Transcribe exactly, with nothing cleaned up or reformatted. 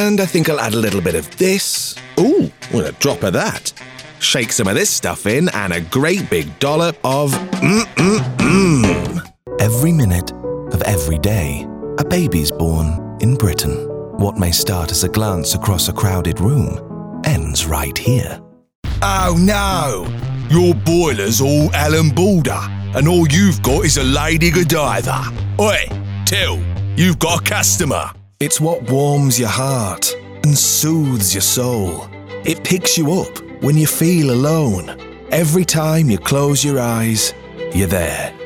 And I think I'll add a little bit of this. Ooh, well, a drop of that. Shake some of this stuff in and a great big dollop of mmm-mmm-mmm. Every minute of every day, a baby's born in Britain. What may start as a glance across a crowded room ends right here. Oh no! Your boiler's all Alan Balder, and all you've got is a Lady Godiva. Oi, Till, you've got a customer. It's what warms your heart and soothes your soul. It picks you up when you feel alone. Every time you close your eyes, you're there.